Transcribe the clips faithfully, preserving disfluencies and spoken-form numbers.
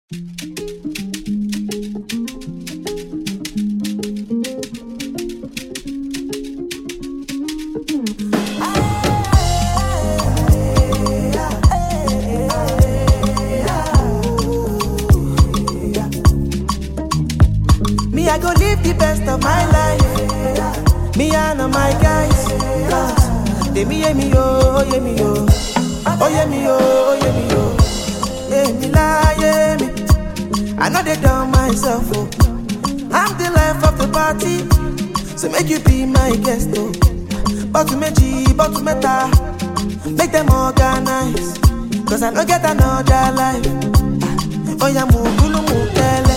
I go live the best of my life. Me and my guys. They me yeah me oh, yeah me oh. Oh yeah me oh, oh yeah me oh. Yeah me la, yeah me. I know they done myself oh. I'm the life of the party. So make you be my guest oh. But to meji, but to meta. Make them organize. Cause I don't get another life. Oh yeah mugulu mukele.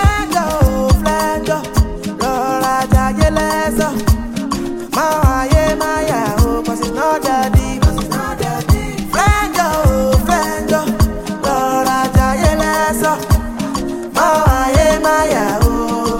Rora jaye leso, ma ye ma ya oh, 'cause it's not that deep, 'cause it's not that deep. Friend oh, friend oh, rora jaye leso, ma ye ma ya oh.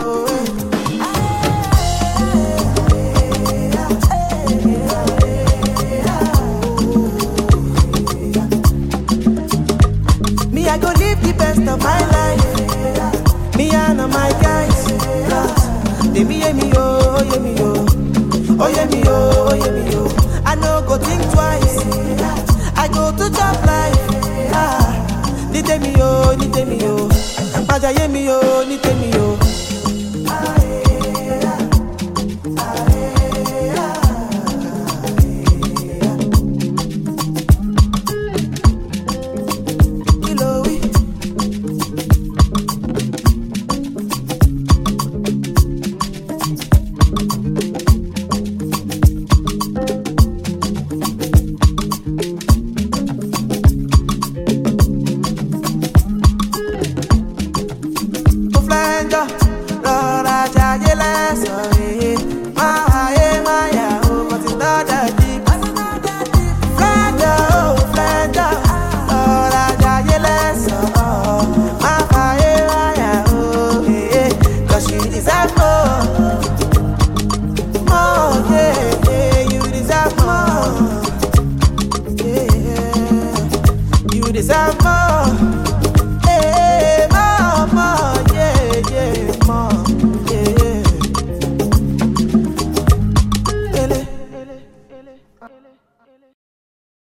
Me I go live the best of my life. Me and my guys. They me yeah me oh, yeah me oh. Oh yeah me oh, oh yeah me oh. I no go think twice. I go to job life. Ah, need me oh, need me